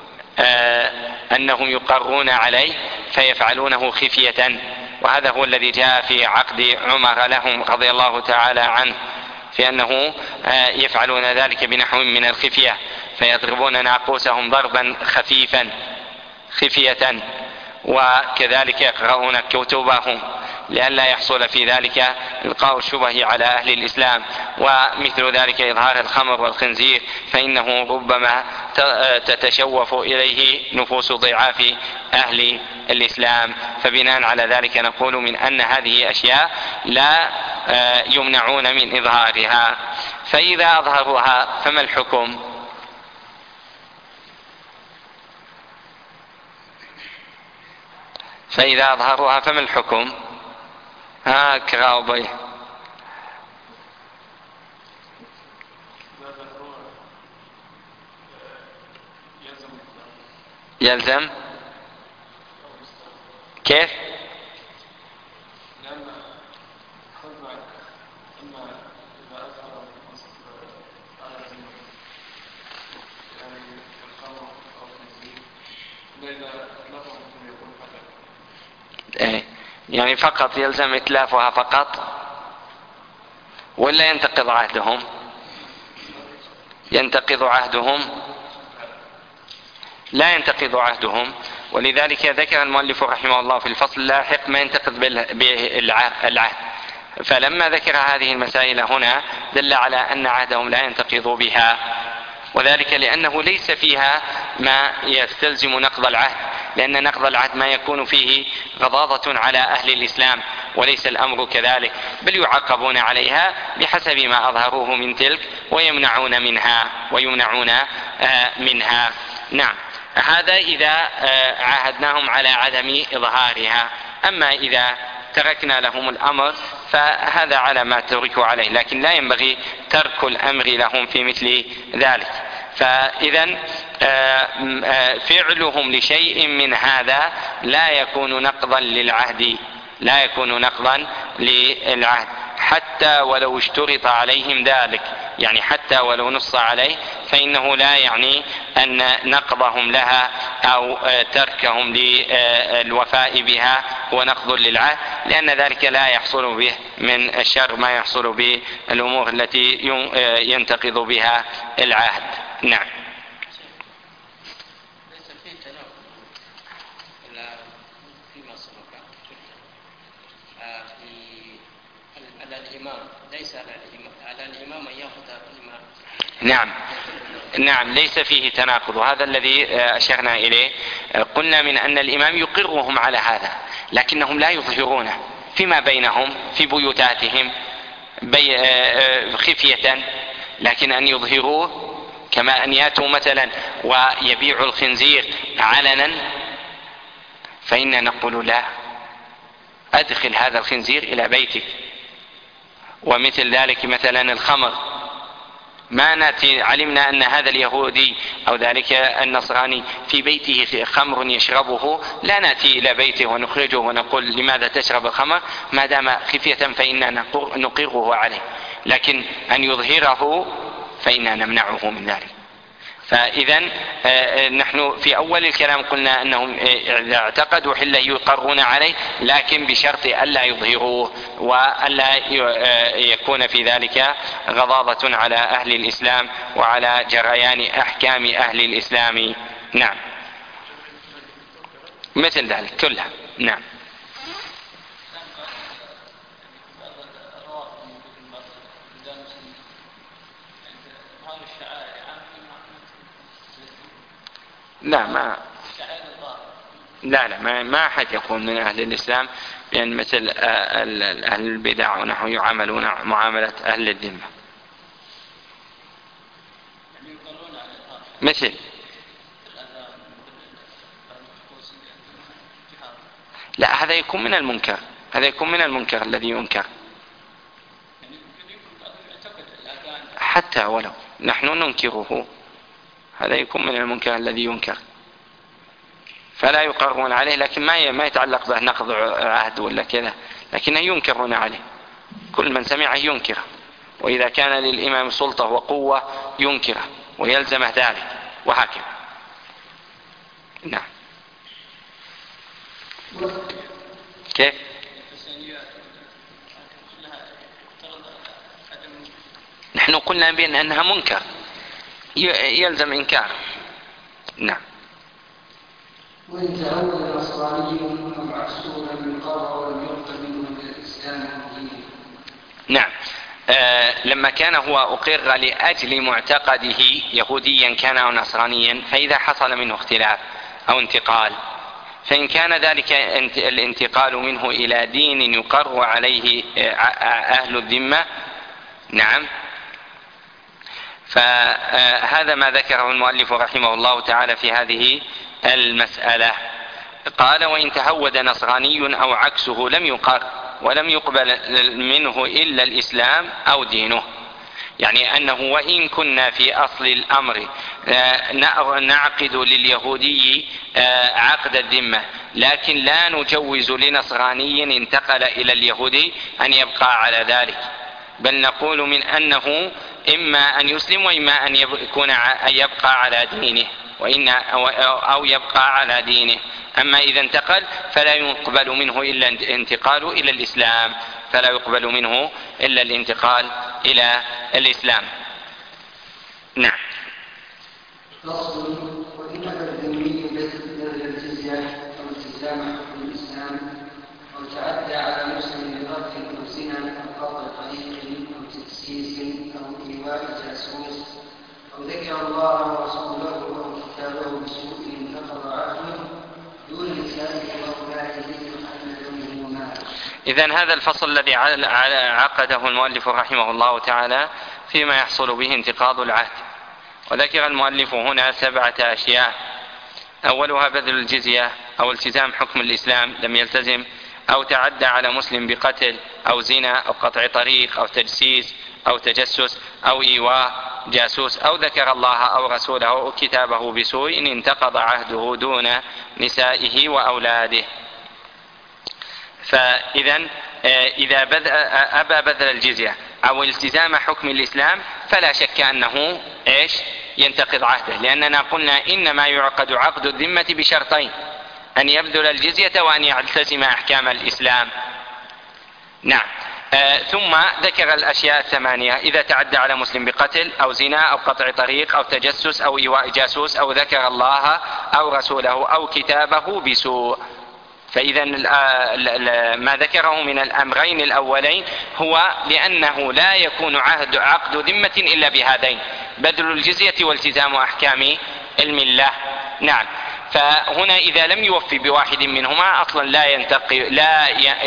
A: أنهم يقرون عليه فيفعلونه خفية. وهذا هو الذي جاء في عقد عمر لهم رضي الله تعالى عنه، في أنه يفعلون ذلك بنحو من الخفية، فيضربون ناقوسهم ضربا خفيفا خفية، وكذلك يقرؤون كتبهم لئلا يحصل في ذلك إلقاء الشبه على أهل الإسلام. ومثل ذلك إظهار الخمر والخنزير، فإنه ربما تتشوف إليه نفوس ضعاف أهل الإسلام. فبناء على ذلك نقول من أن هذه أشياء لا يمنعون من إظهارها. فإذا أظهروها فما الحكم؟ فإذا أظهروها فما الحكم؟ كراوبي يلزم كيف؟ يعني فقط يلزم إتلافها فقط، ولا ينتقض عهدهم؟ ينتقض عهدهم؟ لا ينتقض عهدهم. ولذلك ذكر المؤلف رحمه الله في الفصل اللاحق ما ينتقض بالعهد، فلما ذكر هذه المسائل هنا دل على أن عهدهم لا ينتقض بها، وذلك لأنه ليس فيها ما يستلزم نقض العهد، لأن نقض العهد ما يكون فيه غضاضة على أهل الإسلام، وليس الأمر كذلك، بل يعاقبون عليها بحسب ما أظهروه من تلك ويمنعون منها. نعم، هذا إذا عاهدناهم على عدم إظهارها. أما إذا تركنا لهم الأمر فهذا على ما تركوا عليه، لكن لا ينبغي ترك الأمر لهم في مثل ذلك. فإذا فعلهم لشيء من هذا لا يكون نقضا للعهد، حتى ولو اشترط عليهم ذلك، يعني حتى ولو نص عليه، فإنه لا يعني أن نقضهم لها أو تركهم للوفاء بها هو نقض للعهد، لأن ذلك لا يحصل به من الشر ما يحصل بالأمور التي ينتقض بها العهد. نعم.
D: ليس على الإمام أن يأخذ الإمام.
A: نعم، ليس فيه تناقض، وهذا الذي أشرنا إليه. قلنا من أن الإمام يقرهم على هذا، لكنهم لا يظهرونه فيما بينهم في بيوتاتهم خفية، لكن أن يظهروه كما أن يأتوا مثلا ويبيعوا الخنزير علنا، فإننا نقول لا، أدخل هذا الخنزير إلى بيتك. ومثل ذلك مثلا الخمر، ما نأتي علمنا أن هذا اليهودي أو ذلك النصراني في بيته خمر يشربه، لا نأتي إلى بيته ونخرجه ونقول لماذا تشرب الخمر، ما دام خفية فإننا نقره عليه، لكن أن يظهره فإننا نمنعه من ذلك. فإذا نحن في أول الكلام قلنا أنهم إذا اعتقدوا حله يقرون عليه، لكن بشرط ألا يظهروه وألا يكون في ذلك غضاضة على أهل الإسلام وعلى جريان أحكام أهل الإسلام. نعم، مثل ذلك كلها. نعم. ما أحد يقول من أهل الإسلام بأن مثل أهل البدع ونحو يعاملون معاملة أهل الذمة. مثل لا، هذا يكون من المنكر، الذي ينكر، حتى ولو نحن ننكره، هذا يكون من المنكر الذي ينكر. فلا يقرون عليه، لكن ما يتعلق به نقض عهد ولا كذا، لكنه ينكرون عليه. كل من سمعه ينكره، وإذا كان للإمام سلطة وقوة ينكره ويلزمه ذلك، وهكذا. نعم. كيف؟ نحن قلنا بأنها منكر يلزم إنكار. نعم.
B: وإن تعود نصراني أو عكسه لم يقر ولم يقبل منه الإسلام ودينه.
A: نعم. لما كان هو أقر لأجل معتقده يهوديا كان أو نصرانيا، فإذا حصل منه اختلاف أو انتقال، فإن كان ذلك الانتقال منه إلى دين يقر عليه أهل الذمة، نعم، فهذا ما ذكره المؤلف رحمه الله تعالى في هذه المسألة. قال: وإن تهود نصراني أو عكسه لم يقر ولم يقبل منه إلا الإسلام أو دينه. يعني أنه وإن كنا في أصل الأمر نعقد لليهودي عقد الذمة، لكن لا نجوز لنصراني انتقل إلى اليهودي أن يبقى على ذلك، بل نقول من أنه إما أن يسلم وإما أن يبقى على دينه، أو يبقى على دينه. أما إذا انتقل فلا يقبل منه إلا الانتقال إلى الإسلام، فلا يقبل منه إلا الانتقال إلى الإسلام. نعم.
B: فصل: وإن أبى الذمي بذل الجزية أو التزام حكم الإسلام أو تعدى على مسلم بقتل أو زنا أو قطع طريق أو تجسيس أو إيواء جاسوس أو ذكر الله ورسوله أو كتابه بسوء نقض عهده دون الإسلام وأولئك يحمل منه.
A: إذن هذا الفصل الذي عقده المؤلف رحمه الله تعالى فيما يحصل به انتقاض العهد. وذكر المؤلف هنا 7 أشياء: أولها بذل الجزية أو التزام حكم الإسلام لم يلتزم، أو تعدى على مسلم بقتل أو زنا أو قطع طريق أو تجسيس أو تجسس أو إيواء جاسوس، أو ذكر الله أو رسوله أو كتابه بسوء إن انتقض عهده دون نسائه وأولاده. فإذن إذا أبى بذل الجزية أو التزام حكم الإسلام فلا شك أنه ينتقض عهده، لأننا قلنا إنما يعقد عقد الذمة بشرطين: أن يبذل الجزية وأن يلتزم أحكام الإسلام. نعم. ثم ذكر الأشياء 8: إذا تعدى على مسلم بقتل أو زنا أو قطع طريق أو تجسس أو إيواء جاسوس أو ذكر الله أو رسوله أو كتابه بسوء. فإذا ما ذكره من الأمرين الأولين هو لأنه لا يكون عقد ذمة إلا بهذين: بذل الجزية والتزام أحكام الملة. نعم. فهنا إذا لم يوفي بواحد منهما أصلا لا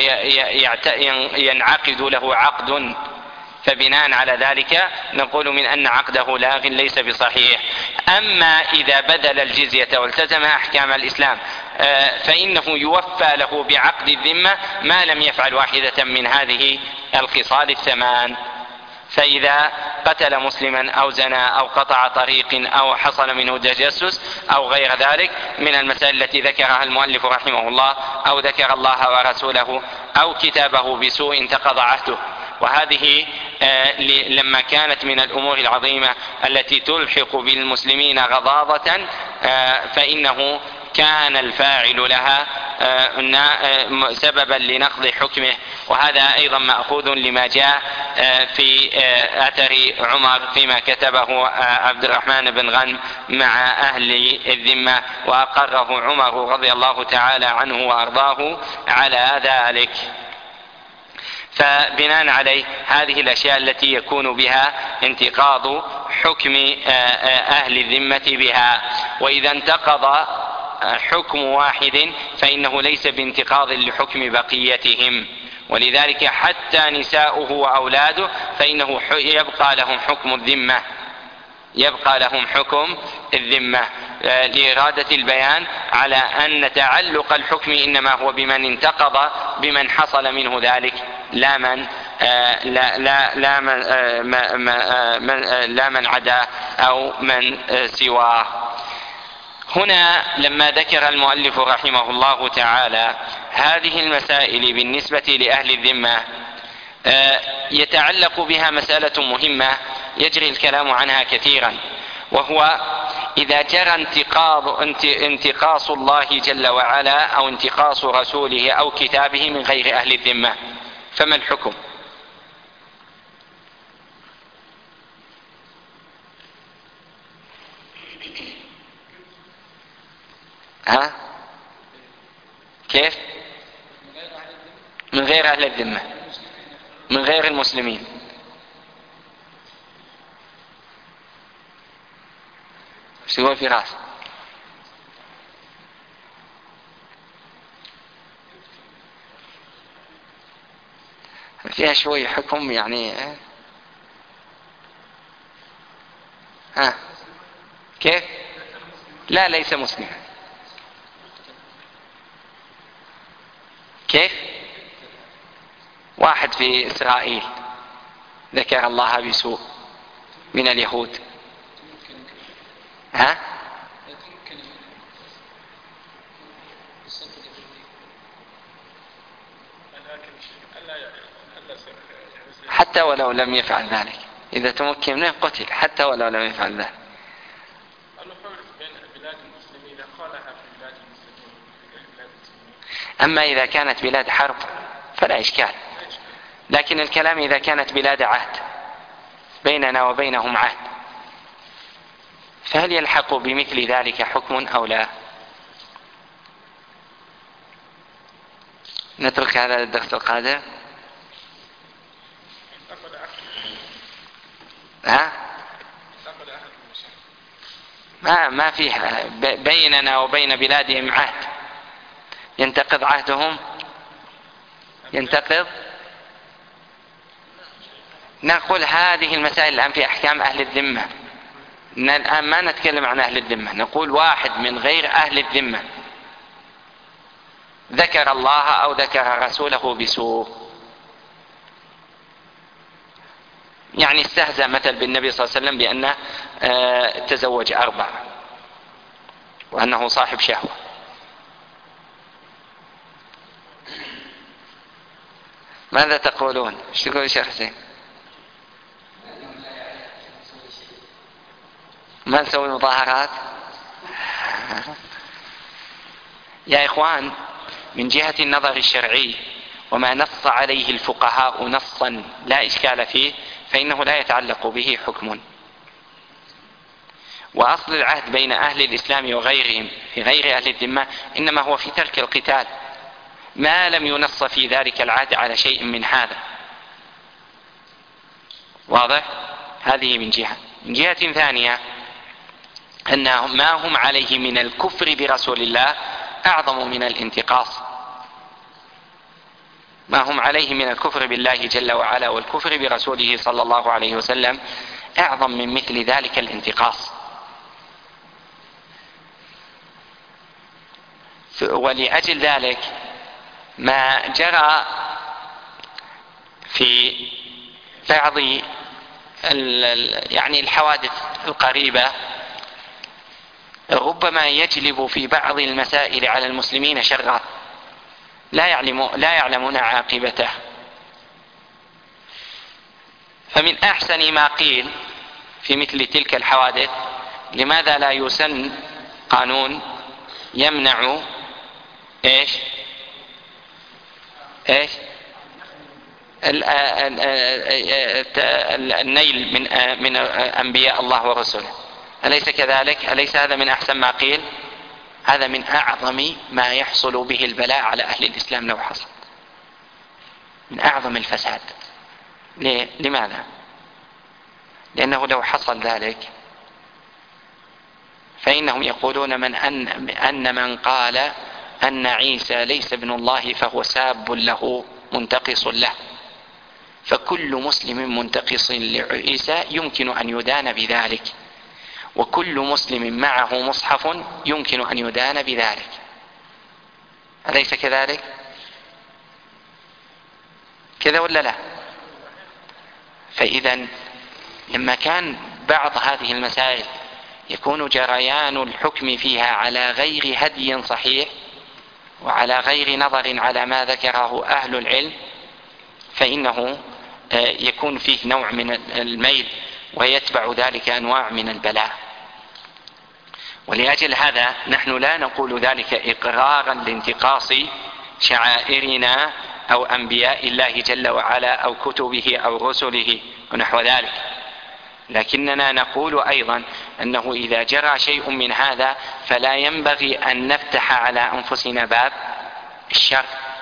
A: ينعقد له عقد، فبناء على ذلك نقول من أن عقده لاغ ليس بصحيح. أما إذا بذل الجزية والتزم أحكام الإسلام فإنه يوفى له بعقد الذمة ما لم يفعل واحدة من هذه الخصال 8. فإذا قتل مسلما أو زنا أو قطع طريق أو حصل منه تجسس أو غير ذلك من المسائل التي ذكرها المؤلف رحمه الله، أو ذكر الله ورسوله أو كتابه بسوء انتقض عهده. وهذه لما كانت من الأمور العظيمة التي تلحق بالمسلمين غضاضة فإنه كان الفاعل لها سببا لنقض حكمه. وهذا أيضا مأخوذ لما جاء في أثر عمر فيما كتبه عبد الرحمن بن غنم مع أهل الذمة، وأقره عمر رضي الله تعالى عنه وأرضاه على ذلك. فبناء عليه هذه الأشياء التي يكون بها انتقاض حكم أهل الذمة بها. وإذا انتقض حكم واحد فإنه ليس بانتقاض لحكم بقيتهم، ولذلك حتى نساؤه وأولاده فإنه يبقى لهم حكم الذمة، لإرادة البيان على أن تعلق الحكم إنما هو بمن انتقض بمن حصل منه ذلك، لا من عدا أو من سواه. هنا لما ذكر المؤلف رحمه الله تعالى هذه المسائل بالنسبة لأهل الذمة يتعلق بها مسألة مهمة يجري الكلام عنها كثيرا، وهو إذا جرى انتقاص الله جل وعلا أو انتقاص رسوله أو كتابه من غير أهل الذمة فما الحكم؟ كيف؟ من غير أهل الذمة، من غير المسلمين. ايش تقول فراس؟ فيها شوي حكم يعني. كيف؟ لا، ليس مسلما. كيف؟ واحد في إسرائيل ذكر الله بسوء من اليهود، حتى ولو لم يفعل ذلك، إذا تمكن منه قتل حتى ولو لم يفعل ذلك. أما إذا كانت بلاد حرب فلا إشكال، لكن الكلام إذا كانت بلاد عهد بيننا وبينهم عهد، فهل يلحق بمثل ذلك حكم أو لا؟ نترك هذا للدرس القادم. ما فيها بيننا وبين بلادهم عهد ينتقض عهدهم، ينتقض. نقول هذه المسائل الآن في أحكام أهل الذمة، الآن ما نتكلم عن أهل الذمة، نقول واحد من غير أهل الذمة ذكر الله أو ذكر رسوله بسوء، يعني استهزأ مثل بالنبي صلى الله عليه وسلم بأنه تزوج 4 وأنه صاحب شهوة، ماذا تقولون؟ ايش تقول شيخ حسين؟ ما نسوي مظاهرات؟ يا إخوان، من جهة النظر الشرعي وما نص عليه الفقهاء نصا لا إشكال فيه فإنه لا يتعلق به حكم. وأصل العهد بين أهل الإسلام وغيرهم في غير أهل الذمة إنما هو في ترك القتال، ما لم ينص في ذلك العهد على شيء من هذا. واضح؟ هذه من جهة. من جهة ثانية أن ما هم عليه من الكفر برسول الله أعظم من الانتقاص، ما هم عليه من الكفر بالله جل وعلا والكفر برسوله صلى الله عليه وسلم أعظم من مثل ذلك الانتقاص. ولأجل ذلك ما جرى في بعض يعني الحوادث القريبة ربما يجلب في بعض المسائل على المسلمين شرا لا يعلمون عاقبته. فمن أحسن ما قيل في مثل تلك الحوادث: لماذا لا يسن قانون يمنع ايش النيل من أنبياء الله ورسوله؟ أليس كذلك؟ أليس هذا من أحسن ما قيل؟ هذا من أعظم ما يحصل به البلاء على أهل الإسلام لو حصل، من أعظم الفساد. لماذا؟ لأنه لو حصل ذلك فإنهم يقولون أن من قال أن عيسى ليس ابن الله فهو ساب له منتقص له، فكل مسلم منتقص لعيسى يمكن أن يدان بذلك، وكل مسلم معه مصحف يمكن أن يدان بذلك. أليس كذلك؟ كذا ولا لا؟ فإذا لما كان بعض هذه المسائل يكون جريان الحكم فيها على غير هدي صحيح وعلى غير نظر على ما ذكره أهل العلم، فإنه يكون فيه نوع من الميل ويتبع ذلك أنواع من البلاء. ولأجل هذا نحن لا نقول ذلك إقرارا لانتقاص شعائرنا أو أنبياء الله جل وعلا أو كتبه أو رسله ونحو ذلك، لكننا نقول أيضا أنه إذا جرى شيء من هذا فلا ينبغي أن نفتح على أنفسنا باب الشر.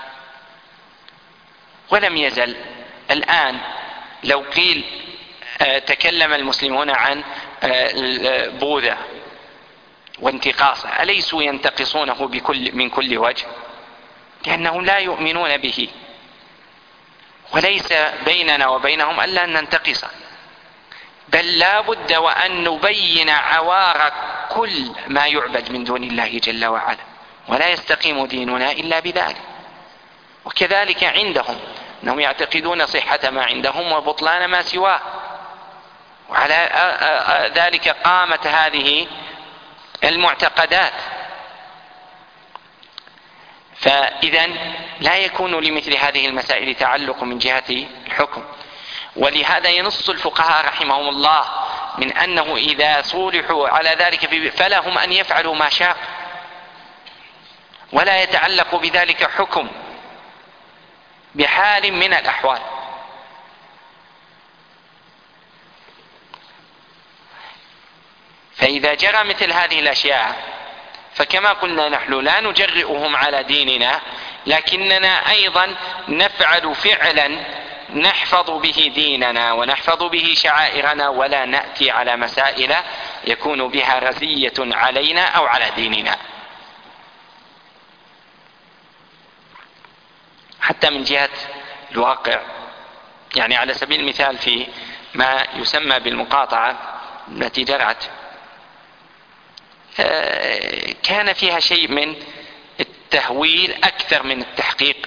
A: ولم يزل الآن لو قيل تكلم المسلمون عن بوذا وانتقاصه، أليسوا ينتقصونه من كل وجه؟ لأنهم لا يؤمنون به، وليس بيننا وبينهم ألا ننتقصه، بل لا بد وأن نبين عوار كل ما يعبد من دون الله جل وعلا، ولا يستقيم ديننا إلا بذلك. وكذلك عندهم أنهم يعتقدون صحة ما عندهم وبطلان ما سواه، وعلى ذلك قامت هذه المعتقدات. فإذا لا يكون لمثل هذه المسائل تعلق من جهة الحكم. ولهذا ينص الفقهاء رحمهم الله من أنه إذا صولحوا على ذلك فلهم أن يفعلوا ما شاء، ولا يتعلق بذلك حكم بحال من الأحوال. فإذا جرى مثل هذه الأشياء فكما قلنا نحن لا نجرئهم على ديننا، لكننا أيضا نفعل فعلا نحفظ به ديننا ونحفظ به شعائرنا، ولا نأتي على مسائل يكون بها رزية علينا أو على ديننا. حتى من جهة الواقع، يعني على سبيل المثال في ما يسمى بالمقاطعة التي جرت، كان فيها شيء من التهويل أكثر من التحقيق.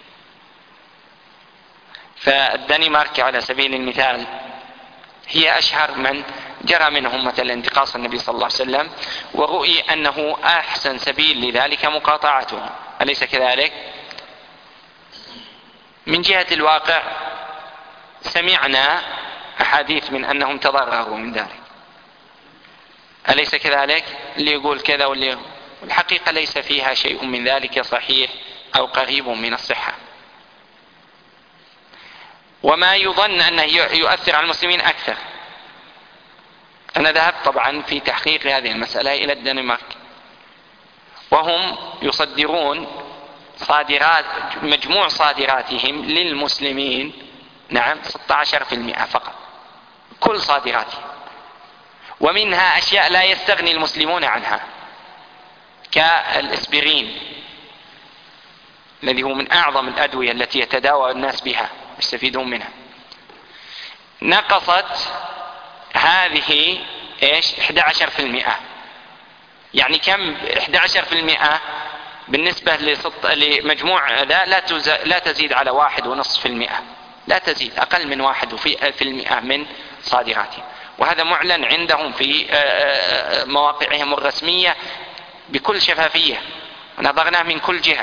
A: فالدنمارك على سبيل المثال هي أشهر من جرى منهم مثلا انتقاص النبي صلى الله عليه وسلم، ورؤي أنه أحسن سبيل لذلك مقاطعته، أليس كذلك؟ من جهة الواقع سمعنا أحاديث من أنهم تضرروا من ذلك، أليس كذلك؟ اللي يقول كذا واللي الحقيقة ليس فيها شيء من ذلك صحيح أو قريب من الصحة. وما يظن أنه يؤثر على المسلمين أكثر. أنا ذهبت طبعا في تحقيق هذه المسألة إلى الدنمارك، وهم يصدرون صادرات، مجموع صادراتهم للمسلمين 16% فقط، كل صادراتهم، ومنها أشياء لا يستغني المسلمون عنها كالإسبرين الذي هو من أعظم الأدوية التي يتداوى الناس بها يستفيدون منها. نقصت هذه 11%. يعني كم 11% بالنسبة لمجموع لا تزيد على 1.5%، لا تزيد، أقل من 1% من صادراتهم. وهذا معلن عندهم في مواقعهم الرسمية بكل شفافية، ونظرناه من كل جهة.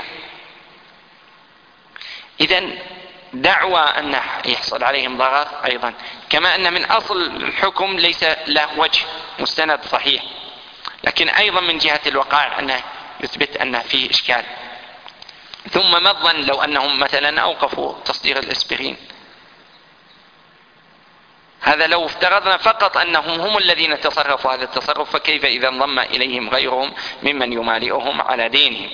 A: إذن دعوى أن يحصل عليهم ضرر أيضا، كما أن من أصل الحكم ليس له وجه مستند صحيح، لكن أيضا من جهة الوقائع أنه يثبت أن فيه إشكال. ثم ما الظن لو أنهم مثلا أوقفوا تصدير الإسبرين؟ هذا لو افترضنا فقط أنهم هم الذين تصرفوا هذا التصرف، فكيف إذا انضم إليهم غيرهم ممن يمالئهم على دينهم؟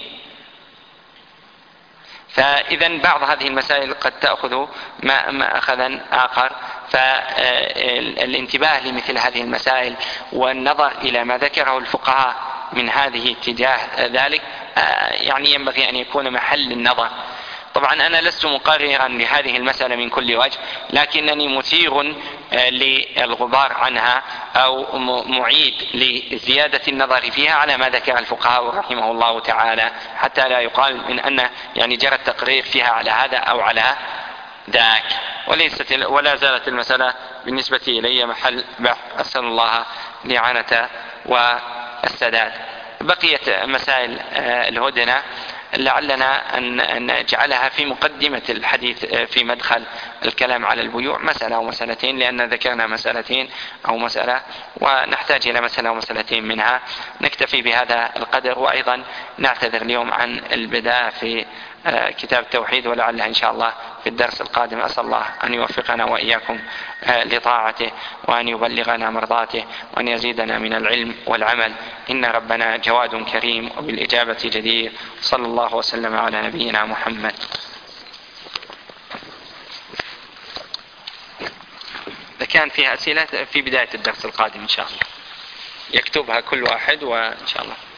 A: فإذا بعض هذه المسائل قد تأخذ ما أخذا آخر. فالانتباه لمثل هذه المسائل والنظر إلى ما ذكره الفقهاء من هذه اتجاه ذلك يعني ينبغي أن يكون محل النظر. طبعا أنا لست مقررا لهذه المسألة من كل وجه، لكنني مثير للغبار عنها أو معيد لزيادة النظر فيها على ما ذكر الفقهاء رحمه الله تعالى، حتى لا يقال من أن يعني جرى التقرير فيها على هذا أو على ذاك. ولا زالت المسألة بالنسبة إلي محل بحث. أسأل الله الإعانة والسداد. بقية مسائل الهدنة لعلنا أن نجعلها في مقدمة الحديث في مدخل الكلام على البيوع، مسألة أو مسألتين، لأن ذكرنا مسألتين أو مسألة ونحتاج إلى مسألة أو مسألتين منها. نكتفي بهذا القدر، وأيضا نعتذر اليوم عن البداية في كتاب التوحيد، ولعلها إن شاء الله في الدرس القادم. أسأل الله أن يوفقنا وإياكم لطاعته، وأن يبلغنا مرضاته، وأن يزيدنا من العلم والعمل، إن ربنا جواد كريم وبالإجابة جدير. صلى الله وسلم على نبينا محمد. إذا كان فيها أسئلة في بداية الدرس القادم إن شاء الله يكتبها كل واحد، وإن شاء الله